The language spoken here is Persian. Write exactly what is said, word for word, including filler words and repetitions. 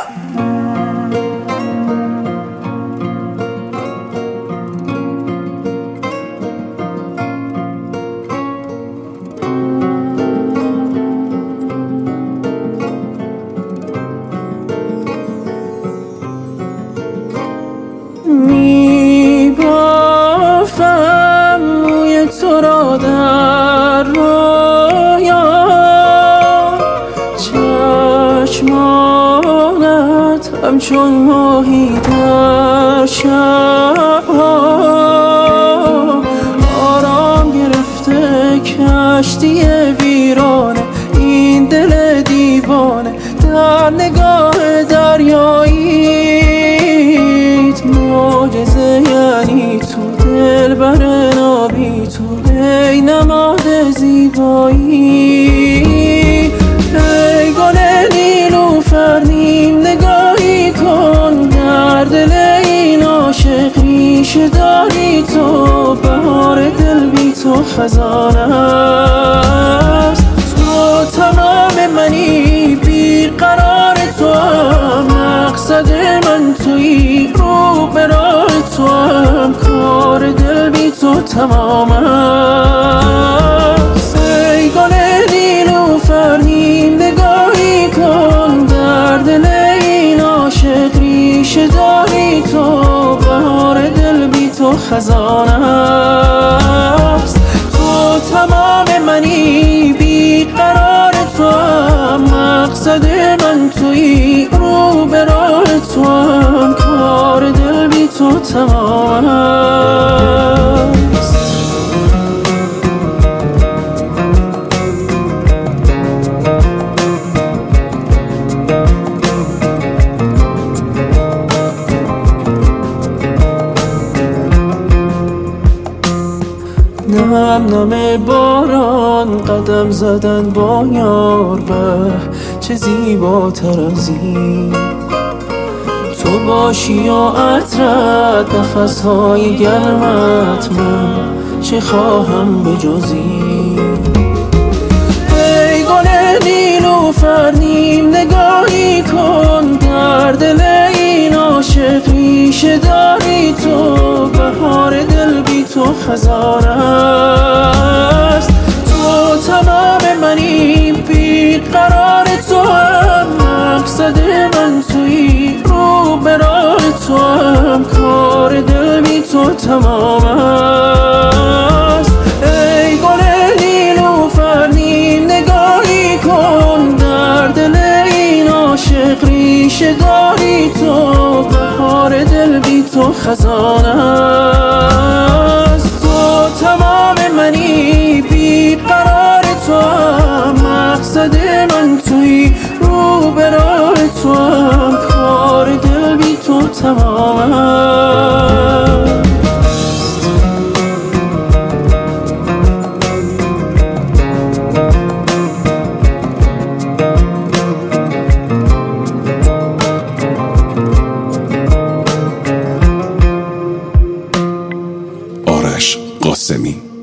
میبافم موی تو را در رویا، چشمانت همچون ماهی در شبها، آرام گرفته کشتی ویرانه این دل دیوانه در نگاه دریاییت. معجزه یعنی تو دلبر نابی تو، ای نماد زیبایی. ای گل نیلوفر نیم نگاهی کن در دل این عاشق ریشه داری تو. بهار دل بی تو خزانه است، تو تمام منی بیقرار تو هم، مقصد من تویی رو به راه تو هم، کار دل بی تو تمام است. ای گل نیلوفر نیم نگاهی کن در دل این عاشق ریشه داری تو. بهار دل بی تو خزانه است، تو تمام منی بیقرار تو هم، مقصد من تویی رو به راه تو هم، کار دل بی تو تمام است. نم نم باران قدم زدن با یار، به چه زیباتر از این تو باشی و عطرت نفسهای گرمت، من چه خواهم به جز این. ای گل نیلوفر نیم نگاهی کن در دل این عاشق ریشه داری تو. بهار دل بی تو خزانه است، تو تمام منی بیقرار تو هم، مقصد من تویی رو به راه تو هم، کار دل بی تو تمام است. ای گل نیلوفر نیم نگاهی کن در دل این عاشق ریشه داری تو. بهار دل بی تو خزانه است، تو تمام منی بیقرار تو هم، مقصد من تویی رو به راه تو هم، کار دل بی تو تمام است. آرش قاسمی.